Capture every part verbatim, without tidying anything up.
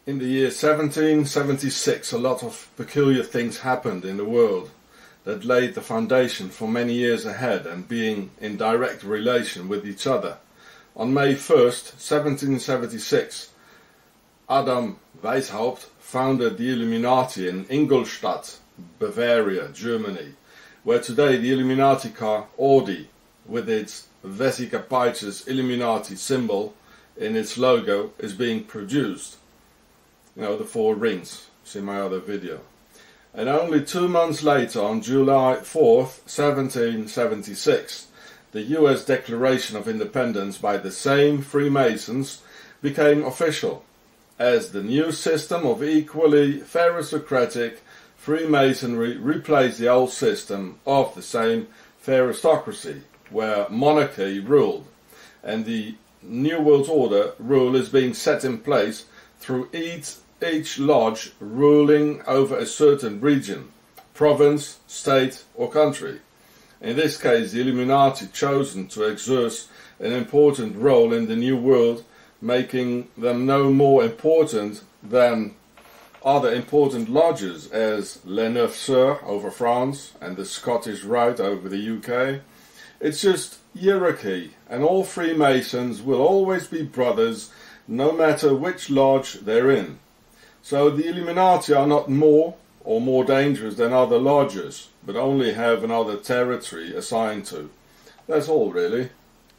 In the year seventeen seventy-six, a lot of peculiar things happened in the world that laid the foundation for many years ahead and being in direct relation with each other. On May first, seventeen seventy-six, Adam Weishaupt founded the Illuminati in Ingolstadt, Bavaria, Germany, where today the Illuminati car Audi, with its Vesica Pisces Illuminati symbol in its logo, is being produced. You know, the four rings, see my other video. And only two months later, on July fourth, seventeen seventy-six, the U S Declaration of Independence by the same Freemasons became official as the new system of equally aristocratic Freemasonry replaced the old system of the same aristocracy, where monarchy ruled, and the New World Order rule is being set in place through each, each lodge ruling over a certain region, province, state or country. In this case, the Illuminati chosen to exert an important role in the New World, making them no more important than other important lodges as Les Neuf Sœurs over France and the Scottish Rite over the U K. It's just hierarchy, and all Freemasons will always be brothers no matter which lodge they're in. So the Illuminati are not more or more dangerous than other lodges, but only have another territory assigned to. That's all really.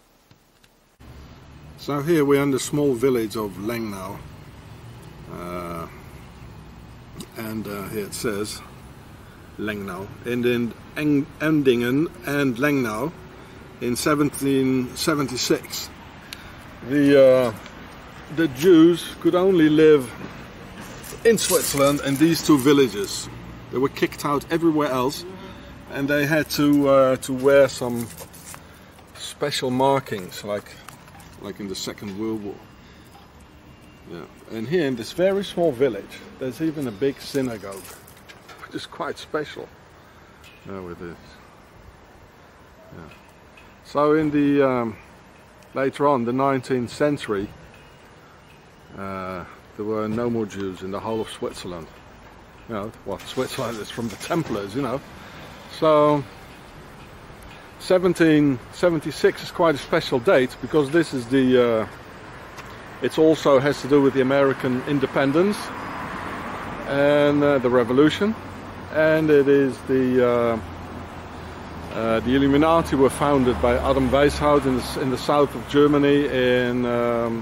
So here we're in the small village of Lengnau, uh, and uh, here it says Lengnau, and in Eng Endingen and Lengnau in seventeen seventy-six. The uh, the Jews could only live in Switzerland in these two villages. They were kicked out everywhere else, and they had to uh, to wear some special markings, like like in the Second World War. Yeah, and here in this very small village, there's even a big synagogue, which is quite special. There it is. Yeah. So in the um, later on, the nineteenth century, uh, there were no more Jews in the whole of Switzerland. You know, well, Switzerland is from the Templars, you know. So seventeen seventy-six is quite a special date, because this is the uh, it also has to do with the American independence and uh, the revolution, and it is the uh, uh, the Illuminati were founded by Adam Weishaupt in the, in the south of Germany, in um,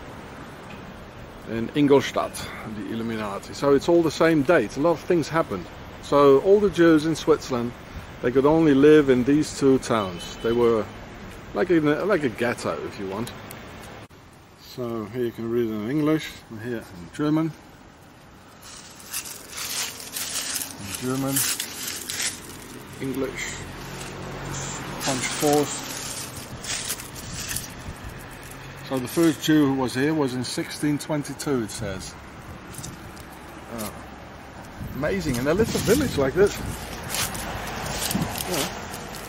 in Ingolstadt, the Illuminati. So it's all the same date. A lot of things happened. So all the Jews in Switzerland, they could only live in these two towns. They were like a, like a ghetto, if you want. So here you can read it in English, and here in German. In German, English, punch force. So the first Jew who was here was in sixteen twenty-two, it says. Oh, amazing, in a little village like this. Yeah.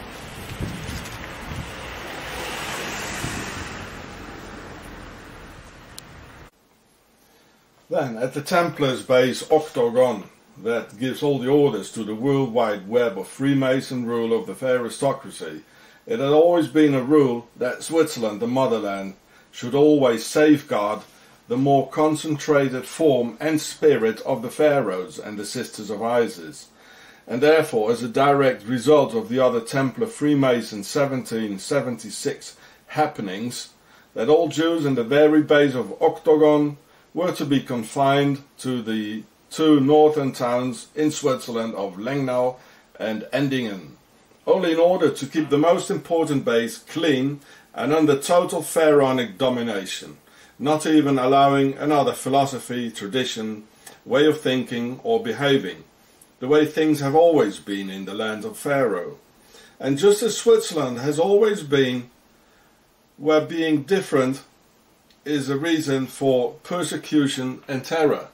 Then, at the Templars' base Octagon, that gives all the orders to the worldwide web of Freemason rule of the aristocracy, it had always been a rule that Switzerland, the motherland, should always safeguard the more concentrated form and spirit of the pharaohs and the Sisters of Isis. And therefore, as a direct result of the other Templar Freemason seventeen seventy-six happenings, that all Jews in the very base of Octagon were to be confined to the two northern towns in Switzerland of Lengnau and Endingen, only in order to keep the most important base clean and under total pharaonic domination, not even allowing another philosophy, tradition, way of thinking or behaving, the way things have always been in the land of Pharaoh. And just as Switzerland has always been, where being different is a reason for persecution and terror.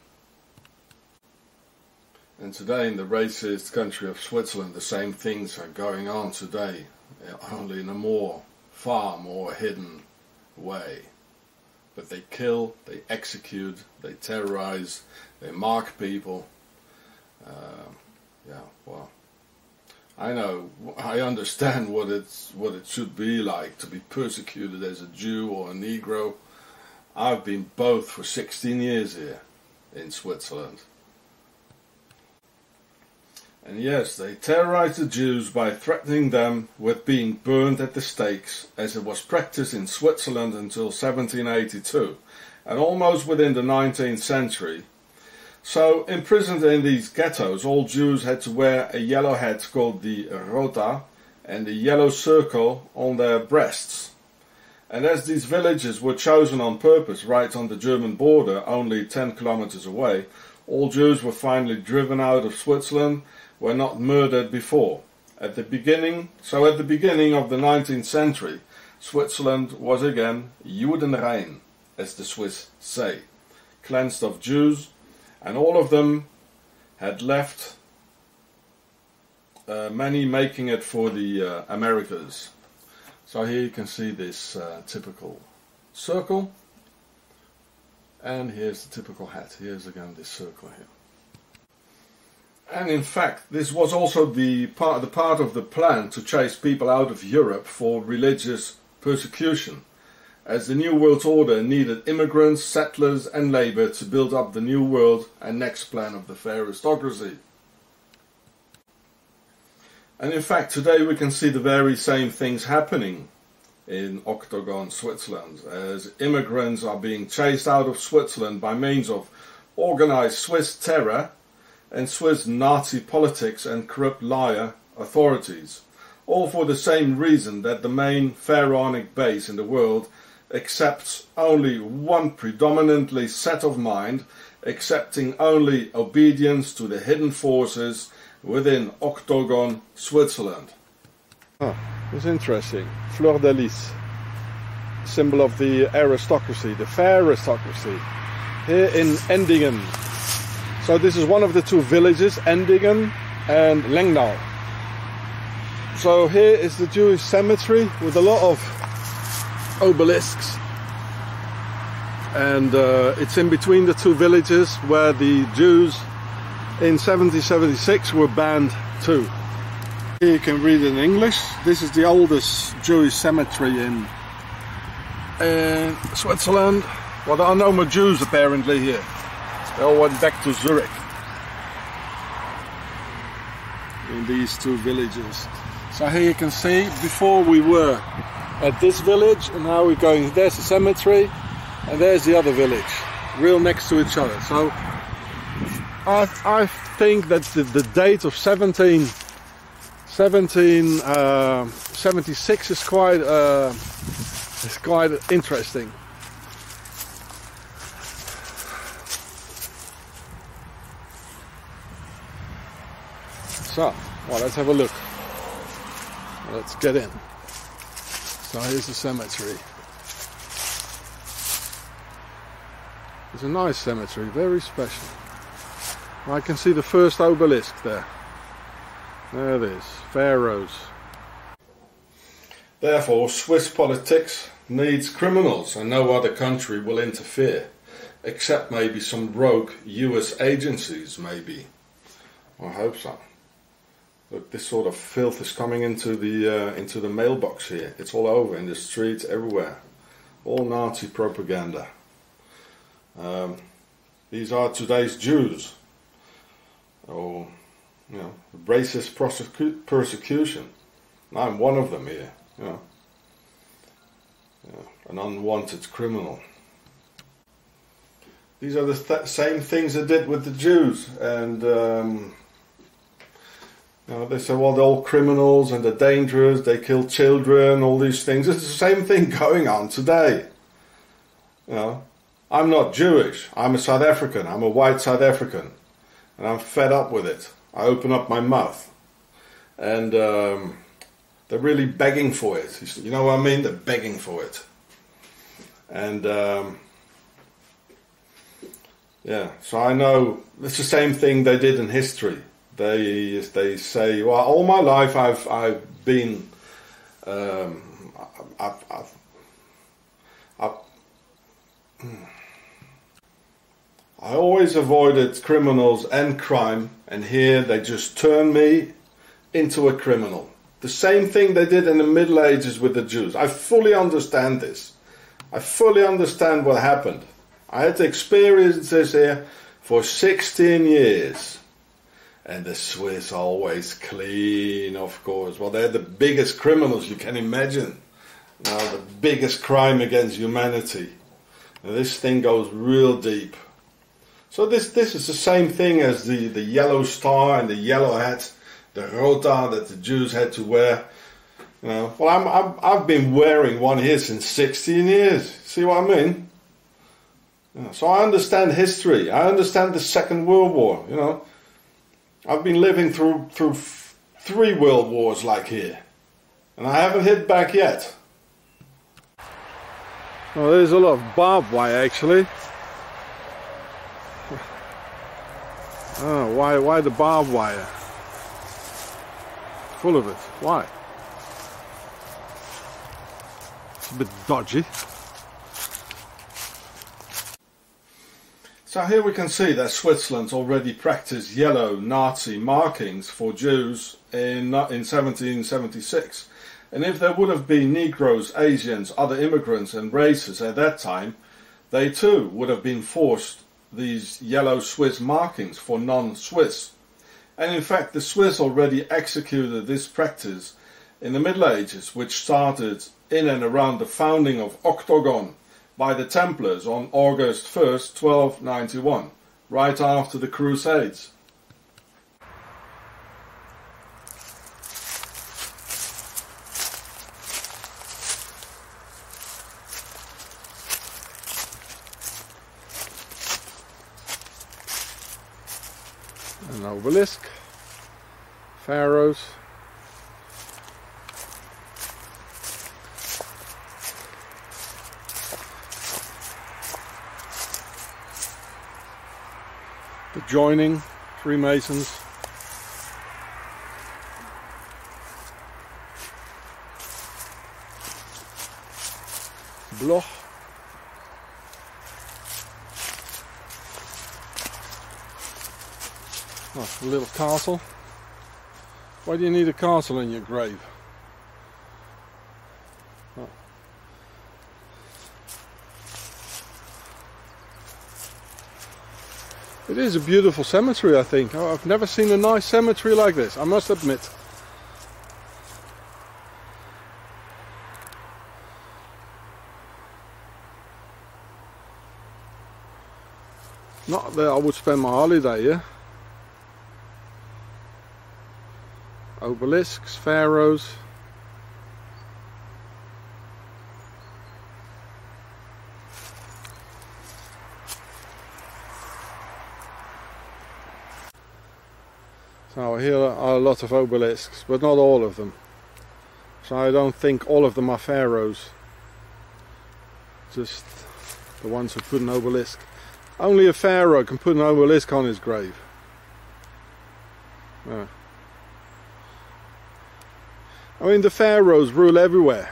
And today in the racist country of Switzerland, the same things are going on today, only in a more, far more hidden way. but they kill, they execute, they terrorize, they mark people. Uh, yeah, well, I know, I understand what it's what it should be like to be persecuted as a Jew or a Negro. I've been both for sixteen years here in Switzerland. And yes, they terrorized the Jews by threatening them with being burned at the stakes, as it was practiced in Switzerland until seventeen eighty-two, and almost within the nineteenth century. So, imprisoned in these ghettos, all Jews had to wear a yellow hat called the rota and a yellow circle on their breasts. And as these villages were chosen on purpose right on the German border, only ten kilometers away, all Jews were finally driven out of Switzerland, were not murdered before. At the beginning, so at the beginning of the nineteenth century, Switzerland was again Judenrein, as the Swiss say, cleansed of Jews, and all of them had left, uh, many making it for the uh, Americas. So here you can see this uh, typical circle, and here's the typical hat. Here's again this circle here. And in fact, this was also the part, the part of the plan to chase people out of Europe for religious persecution, as the New World Order needed immigrants, settlers and labour to build up the New World and next plan of the fair aristocracy. And in fact, today we can see the very same things happening in Octagon, Switzerland, as immigrants are being chased out of Switzerland by means of organized Swiss terror and Swiss Nazi politics and corrupt liar authorities, all for the same reason that the main pharaonic base in the world accepts only one predominantly set of mind, accepting only obedience to the hidden forces within Octagon, Switzerland. Ah, that's interesting. Fleur de lis, symbol of the aristocracy, the fair aristocracy, here in Endingen. So this is one of the two villages, Endingen and Lengnau. So here is the Jewish cemetery with a lot of obelisks, and uh, it's in between the two villages where the Jews in seventeen seventy-six were banned too. Here you can read in English. This is the oldest Jewish cemetery in, in Switzerland. Well, there are no more Jews apparently here. They all went back to Zurich in these two villages. So here you can see, before we were at this village, and now we're going, there's the cemetery and there's the other village, real next to each other. So I, I think that the, the date of seventeen seventy-six is quite uh, is quite interesting. So, well, let's have a look. Let's get in. So here's the cemetery. It's a nice cemetery, very special. I can see the first obelisk there. There it is, pharaohs. Therefore, Swiss politics needs criminals, and no other country will interfere, except maybe some rogue U S agencies, maybe. I hope so. Look, this sort of filth is coming into the uh, into the mailbox here. It's all over, in the streets, everywhere. All Nazi propaganda. Um, these are today's Jews. Oh, you know, racist prosecu persecution. I'm one of them here. You know, yeah, an unwanted criminal. These are the th same things they did with the Jews, and. Um, You know, they say, well, they're all criminals and they're dangerous, they kill children, all these things. It's the same thing going on today. You know, I'm not Jewish, I'm a South African, I'm a white South African, and I'm fed up with it. I open up my mouth, and um, they're really begging for it. You know what I mean? They're begging for it. And um, yeah, so I know it's the same thing they did in history. They they say, well, all my life I've I've been um, I've, I've, I've I always avoided criminals and crime, and here they just turned me into a criminal. The same thing they did in the Middle Ages with the Jews. I fully understand this. I fully understand what happened. I had to experience this here for sixteen years. And the Swiss always clean, of course. Well, they're the biggest criminals you can imagine. Now, the biggest crime against humanity. Now, this thing goes real deep. So this this is the same thing as the, the yellow star and the yellow hat, the rota that the Jews had to wear. You know, well, I'm, I'm, I've been wearing one here since sixteen years. See what I mean? You know, so I understand history. I understand the Second World War, you know. I've been living through through f three world wars like here, and I haven't hit back yet. Well, there's a lot of barbed wire actually. Oh, why why the barbed wire? Full of it. Why? It's a bit dodgy. So here we can see that Switzerland already practiced yellow Nazi markings for Jews in, in seventeen seventy-six. And if there would have been Negroes, Asians, other immigrants and races at that time, they too would have been forced these yellow Swiss markings for non-Swiss. And in fact the Swiss already executed this practice in the Middle Ages, which started in and around the founding of Octagon by the Templars on August first, twelve ninety-one, right after the Crusades. An obelisk, pharaohs. The joining, Freemasons. Bloch. Oh, a little castle. Why do you need a castle in your grave? Oh. It is a beautiful cemetery, I think. Oh, I've never seen a nice cemetery like this, I must admit. Not that I would spend my holiday here. Obelisks, pharaohs. So here are a lot of obelisks, but not all of them. So I don't think all of them are pharaohs. Just the ones who put an obelisk. Only a pharaoh can put an obelisk on his grave. Yeah. I mean, the pharaohs rule everywhere.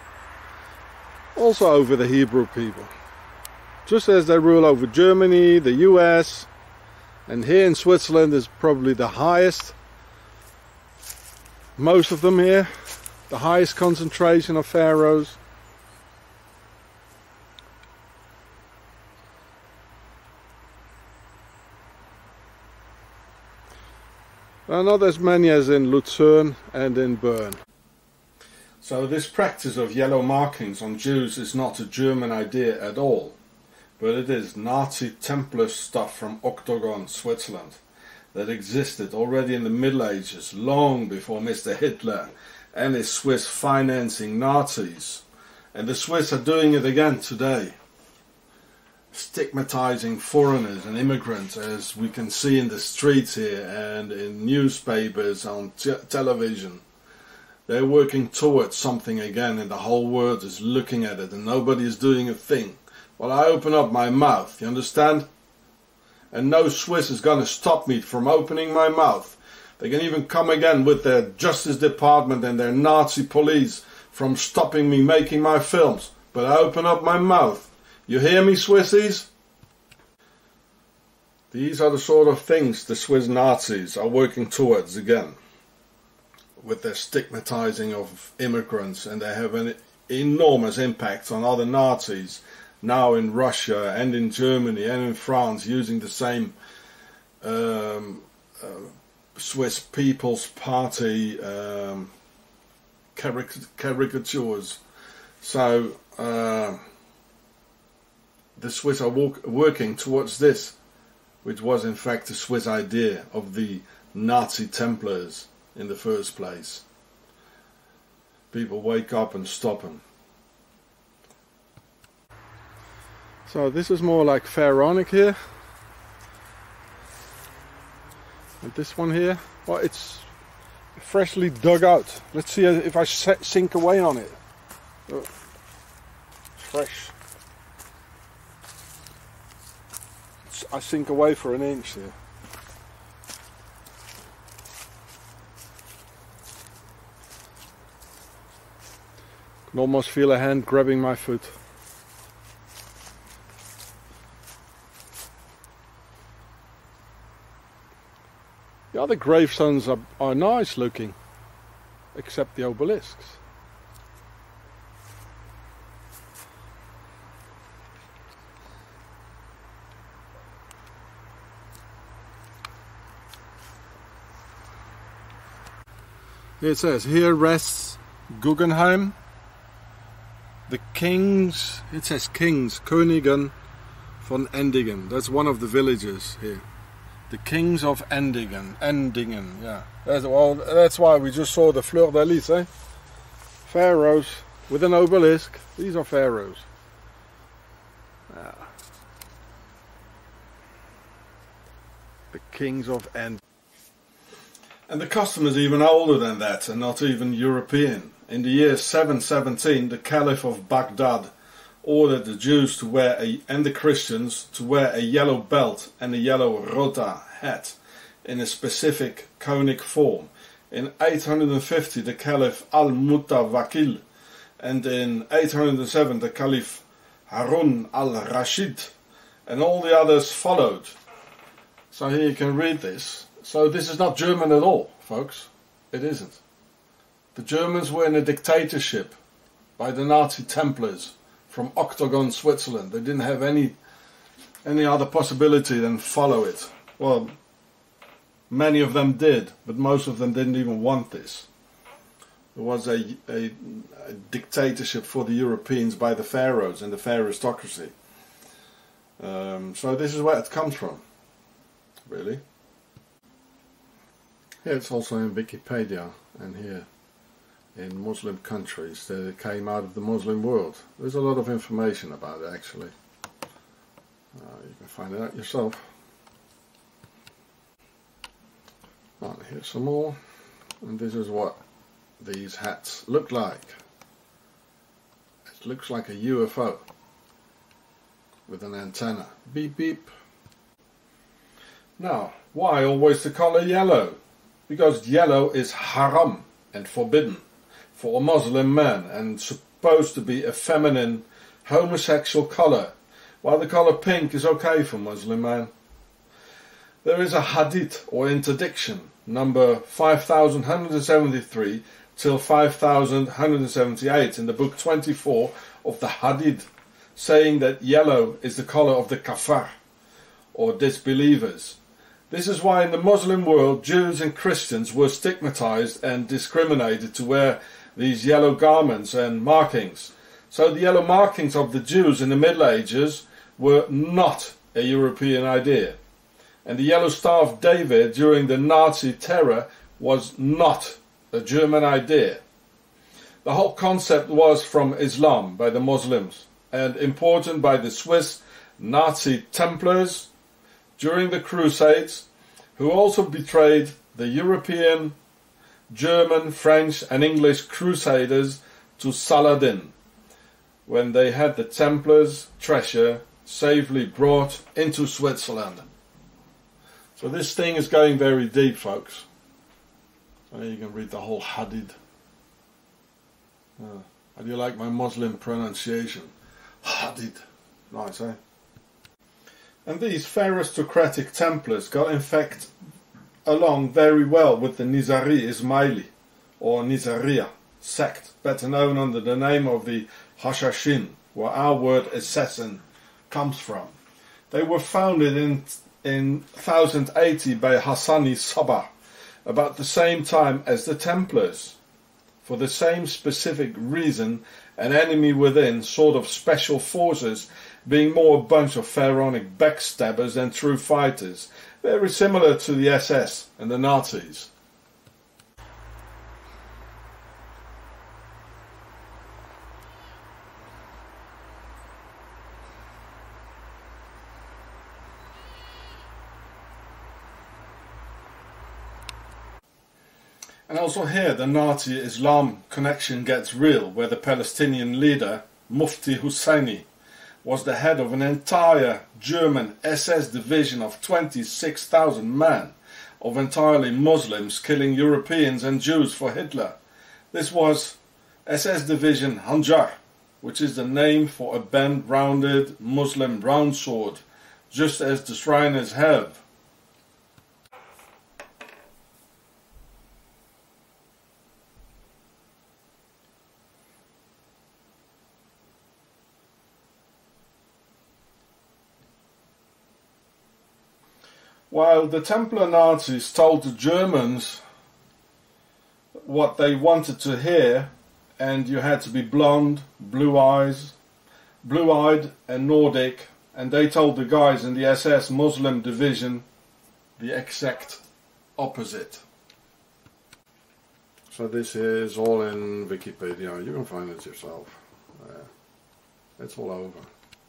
Also over the Hebrew people. Just as they rule over Germany, the U S, and here in Switzerland is probably the highest, most of them here, the highest concentration of pharaohs. Well, not as many as in Lucerne and in Bern. So this practice of yellow markings on Jews is not a German idea at all. But it is Nazi Templar stuff from Octagon, Switzerland, that existed already in the Middle Ages, long before Mister Hitler and his Swiss financing Nazis. And the Swiss are doing it again today, stigmatizing foreigners and immigrants, as we can see in the streets here and in newspapers, on t television. They're working towards something again, and the whole world is looking at it, and nobody is doing a thing. Well, I open up my mouth, you understand? And no Swiss is going to stop me from opening my mouth. They can even come again with their Justice Department and their Nazi police from stopping me making my films. But I open up my mouth. You hear me, Swissies? These are the sort of things the Swiss Nazis are working towards again, with their stigmatizing of immigrants, and they have an enormous impact on other Nazis now in Russia and in Germany and in France, using the same um, uh, Swiss People's Party um, caric caricatures. So uh, the Swiss are walk working towards this, which was in fact the Swiss idea of the Nazi Templars in the first place. People wake up and stop them. So this is more like Pharaonic here. And this one here, well, it's freshly dug out. Let's see if I sink away on it. Oh, fresh. I sink away for an inch here. I can almost feel a hand grabbing my foot. The other gravestones are, are nice looking, except the obelisks. It says, here rests Guggenheim, the kings, it says kings, Königen von Endingen. That's one of the villages here. The kings of Endingen, Endingen, yeah. That's, well, that's why we just saw the Fleur de Lis, eh? Pharaohs with an obelisk. These are pharaohs. Yeah. The kings of Endingen. And the custom is even older than that, and not even European. In the year seven seventeen, the Caliph of Baghdad ordered the Jews to wear a, and the Christians to wear a yellow belt and a yellow rota hat in a specific conic form. In eight hundred fifty, the Caliph al-Mutawakkil, and in eight hundred seven, the Caliph Harun al-Rashid, and all the others followed. So here you can read this. So this is not German at all, folks. It isn't. The Germans were in a dictatorship by the Nazi Templars from Octagon, Switzerland. They didn't have any any other possibility than follow it. Well, many of them did, but most of them didn't even want this. There was a, a, a dictatorship for the Europeans by the pharaohs and the pharaohstocracy. Um, so this is where it comes from, really. Here it's also in Wikipedia, and here in Muslim countries that came out of the Muslim world. There's a lot of information about it, actually. Uh, you can find it out yourself. Oh, here's some more, and this is what these hats look like. It looks like a U F O with an antenna. Beep beep. Now, why always the color yellow? Because yellow is haram and forbidden for a Muslim man, and supposed to be a feminine, homosexual color, while the color pink is okay for Muslim man. There is a hadith or interdiction, number five thousand one hundred seventy-three till five thousand one hundred seventy-eight in the book twenty-four of the Hadith, saying that yellow is the color of the kafar, or disbelievers. This is why in the Muslim world Jews and Christians were stigmatized and discriminated to wear these yellow garments and markings. So the yellow markings of the Jews in the Middle Ages were not a European idea. And the yellow Star of David during the Nazi terror was not a German idea. The whole concept was from Islam by the Muslims and imported by the Swiss Nazi Templars during the Crusades, who also betrayed the European, German, French and English Crusaders to Saladin, when they had the Templars' treasure safely brought into Switzerland. So this thing is going very deep, folks. So you can read the whole Hadith. Uh, how do you like my Muslim pronunciation? Hadith. Nice, eh? And these aristocratic Templars got in fact along very well with the Nizari Ismaili, or Nizariya sect, better known under the name of the Hashashin, where our word assassin comes from. They were founded in in one thousand eighty by Hassani Sabah, about the same time as the Templars, for the same specific reason, an enemy within, sort of special forces, being more a bunch of pharaonic backstabbers than true fighters, very similar to the S S and the Nazis. And also here the Nazi-Islam connection gets real, where the Palestinian leader, Mufti Husseini, was the head of an entire German S S division of twenty-six thousand men, of entirely Muslims killing Europeans and Jews for Hitler. This was S S Division Hanjar, which is the name for a bend-rounded Muslim round sword, just as the Shriners have. While the Templar Nazis told the Germans what they wanted to hear, and you had to be blonde, blue eyes, blue-eyed and Nordic, and they told the guys in the S S Muslim division the exact opposite. So this is all in Wikipedia, you can find it yourself. Uh, it's all over.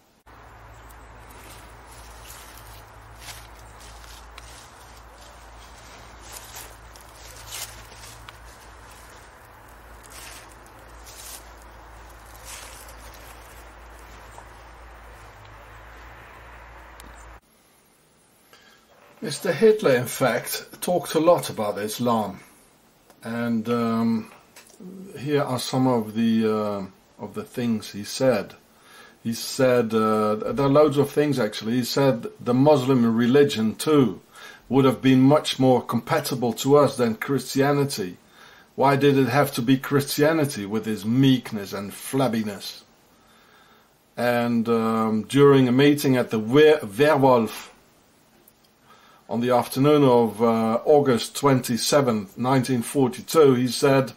Mister Hitler, in fact, talked a lot about Islam, and um, here are some of the uh, of the things he said. He said uh, there are loads of things actually. He said the Muslim religion too would have been much more compatible to us than Christianity. Why did it have to be Christianity with its meekness and flabbiness? And um, during a meeting at the Wer Werwolf, on the afternoon of uh, August twenty-seventh, nineteen forty-two, he said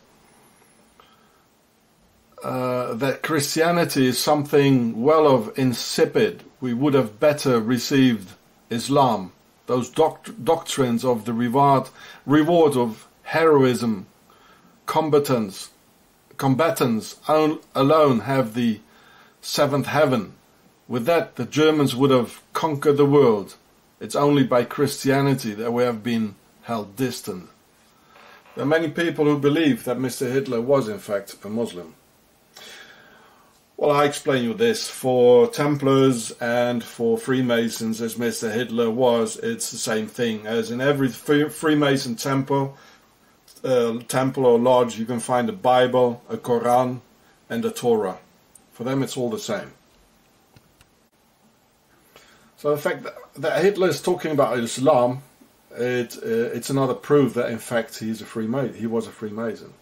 uh, that Christianity is something well of insipid. We would have better received Islam, those doct doctrines of the reward, reward of heroism, combatants, combatants alone have the seventh heaven. With that, the Germans would have conquered the world. It's only by Christianity that we have been held distant. There are many people who believe that Mister Hitler was in fact a Muslim. Well, I explain you this. For Templars and for Freemasons, as Mister Hitler was, it's the same thing. As in every Freemason temple, uh, temple or lodge, you can find a Bible, a Quran and a Torah. For them it's all the same. So the fact that, that Hitler is talking about Islam, it, uh, it's another proof that in fact he's a Freemason. He was a Freemason.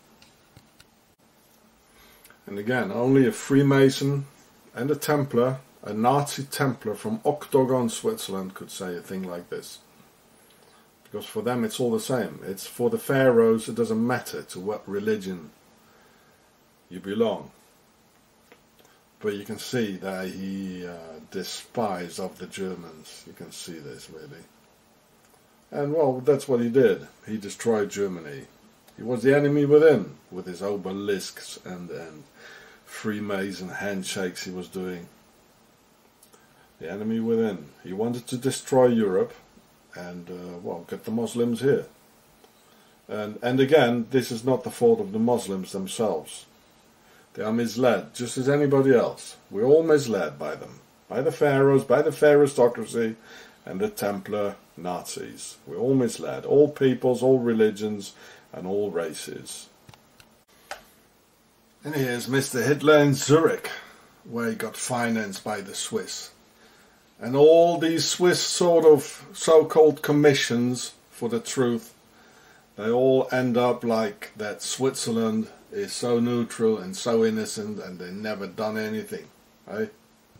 And again, only a Freemason and a Templar, a Nazi Templar from Octagon, Switzerland, could say a thing like this. Because for them it's all the same. It's for the pharaohs, it doesn't matter to what religion you belong. But you can see that he uh, despised of the Germans. You can see this really. And well, that's what he did. He destroyed Germany. He was the enemy within, with his obelisks and, and Freemason handshakes he was doing. The enemy within. He wanted to destroy Europe and, uh, well, get the Muslims here. And, and again, this is not the fault of the Muslims themselves. They are misled, just as anybody else. We're all misled by them. By the pharaohs, by the aristocracy, and the Templar Nazis. We're all misled. All peoples, all religions, and all races. And here's Mister Hitler in Zurich, where he got financed by the Swiss. And all these Swiss sort of so-called commissions for the truth, they all end up like that Switzerland is so neutral and so innocent and they never done anything, right?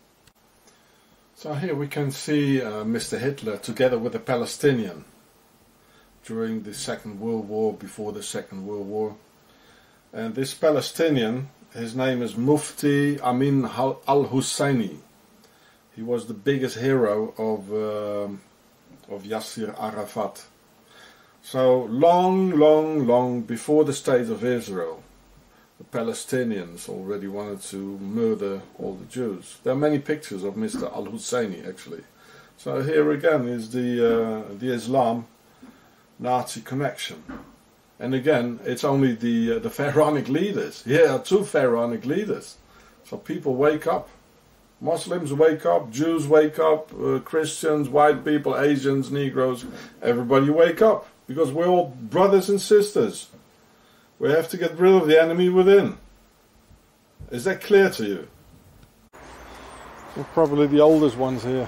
So here we can see uh, Mister Hitler together with a Palestinian during the Second World War, before the Second World War. And this Palestinian, his name is Mufti Amin al-Husseini. He was the biggest hero of, uh, of Yasser Arafat. So long, long, long before the State of Israel, the Palestinians already wanted to murder all the Jews. There are many pictures of Mister al-Husseini actually. So here again is the, uh, the Islam Nazi connection. And again, it's only the, uh, the pharaonic leaders. Here are two pharaonic leaders. So people wake up. Muslims wake up, Jews wake up, uh, Christians, white people, Asians, Negroes, everybody wake up. Because we're all brothers and sisters. We have to get rid of the enemy within. Is that clear to you? We're probably the oldest ones here.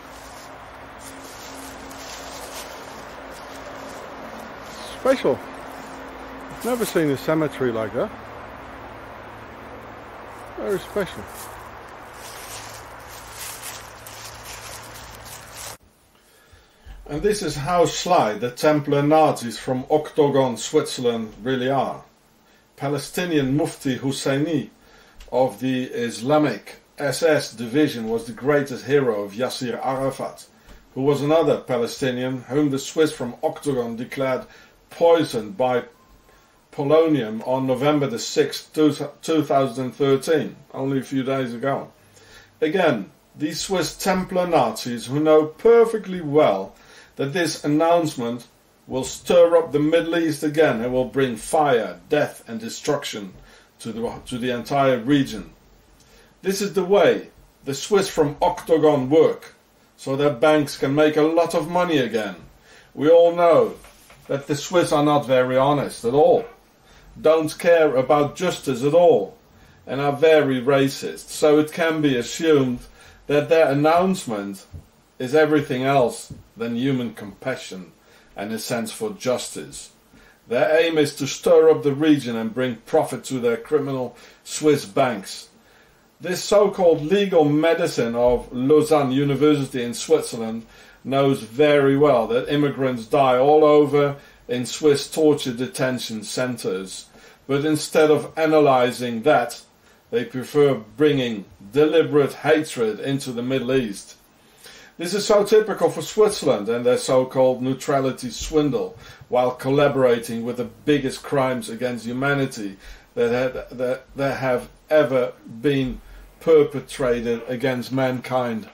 Special. I've never seen a cemetery like that. Very special. And this is how sly the Templar Nazis from Octagon, Switzerland really are. Palestinian Mufti Husseini of the Islamic S S division was the greatest hero of Yasser Arafat, who was another Palestinian whom the Swiss from Octagon declared poisoned by polonium on November the sixth, two thousand thirteen, only a few days ago. Again, these Swiss Templar Nazis who know perfectly well that this announcement will stir up the Middle East again and will bring fire, death and destruction to the, to the entire region. This is the way the Swiss from Octagon work, so their banks can make a lot of money again. We all know that the Swiss are not very honest at all, don't care about justice at all, and are very racist, so it can be assumed that their announcement is everything else than human compassion and a sense for justice. Their aim is to stir up the region and bring profit to their criminal Swiss banks. This so-called legal medicine of Lausanne University in Switzerland knows very well that immigrants die all over in Swiss torture detention centers, but instead of analyzing that, they prefer bringing deliberate hatred into the Middle East. This is so typical for Switzerland and their so-called neutrality swindle, while collaborating with the biggest crimes against humanity that, had, that, that have ever been perpetrated against mankind.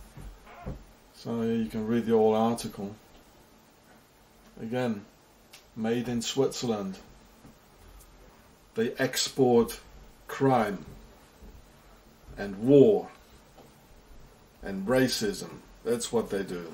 So here you can read the whole article. Again, made in Switzerland. They export crime and war and racism. That's what they do.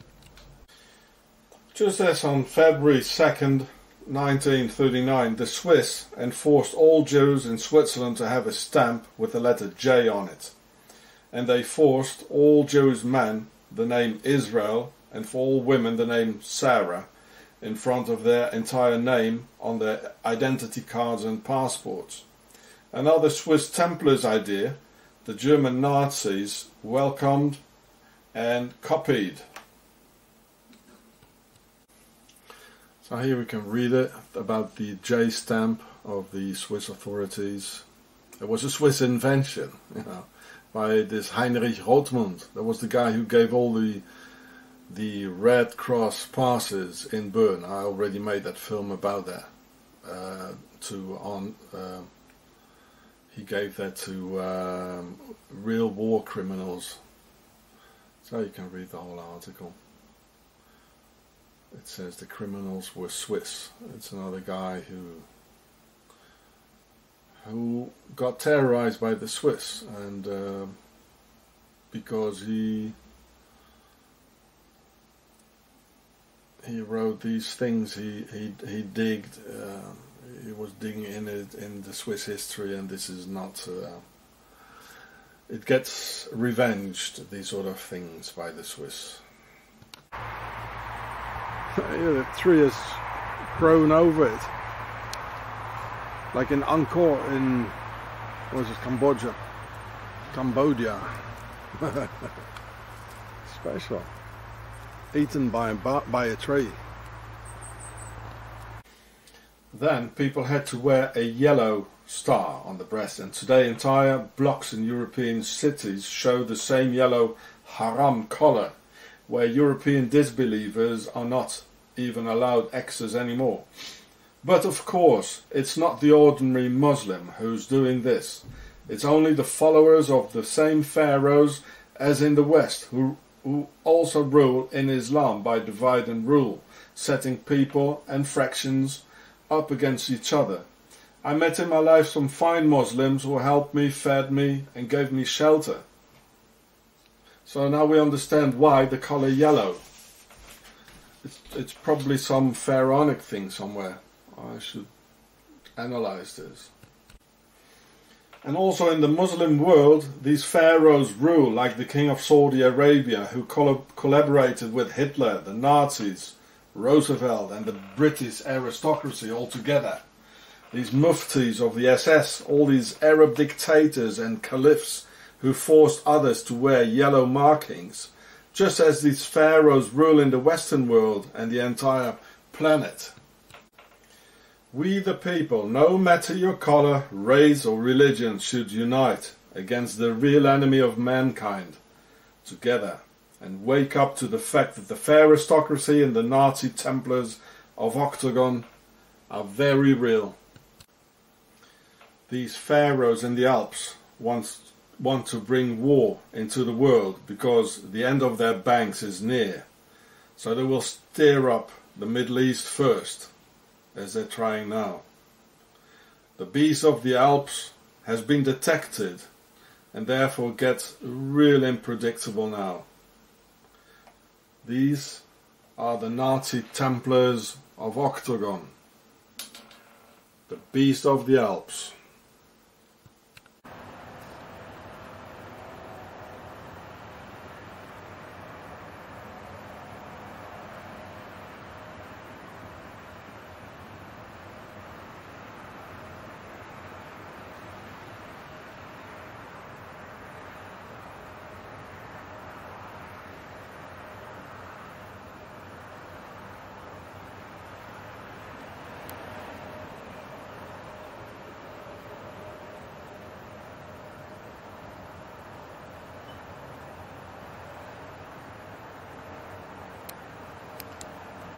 Just as on February second, nineteen thirty-nine, the Swiss enforced all Jews in Switzerland to have a stamp with the letter J on it. And they forced all Jewish men the name Israel, and for all women the name Sarah, in front of their entire name on their identity cards and passports. Another Swiss Templars idea, the German Nazis welcomed and copied. So here we can read it about the J stamp of the Swiss authorities. It was a Swiss invention, you know, by this Heinrich Rothmund. That was the guy who gave all the the Red Cross passes in Bern. I already made that film about that. Uh, to on uh, he gave that to um, real war criminals. So you can read the whole article. It says the criminals were Swiss. It's another guy who who got terrorized by the Swiss, and uh, because he he wrote these things, he he he digged. Uh, he was digging in it in the Swiss history, and this is not. Uh, it gets revenged, these sort of things, by the Swiss. Yeah, the tree has grown over it. Like in Angkor in, what is it, Cambodia? Cambodia. Special. Eaten by a, by a tree. Then people had to wear a yellow star on the breast, and today entire blocks in European cities show the same yellow haram collar, where European disbelievers are not even allowed access anymore. But of course, it's not the ordinary Muslim who's doing this. It's only the followers of the same pharaohs as in the West, who, who also rule in Islam by divide and rule, setting people and fractions up against each other. I met in my life some fine Muslims who helped me, fed me and gave me shelter. So now we understand why the colour yellow. It's, it's probably some pharaonic thing somewhere. I should analyze this. And also in the Muslim world, these pharaohs rule like the king of Saudi Arabia, who coll collaborated with Hitler, the Nazis, Roosevelt and the British aristocracy all together. These muftis of the S S, all these Arab dictators and caliphs who forced others to wear yellow markings, just as these pharaohs rule in the Western world and the entire planet. We the people, no matter your colour, race or religion, should unite against the real enemy of mankind, together, and wake up to the fact that the fair aristocracy and the Nazi Templars of Octagon are very real. These pharaohs in the Alps want, want to bring war into the world because the end of their banks is near. So they will stir up the Middle East first, as they're trying now. The beast of the Alps has been detected and therefore gets real unpredictable now. These are the Nazi Templars of Octagon, the beast of the Alps.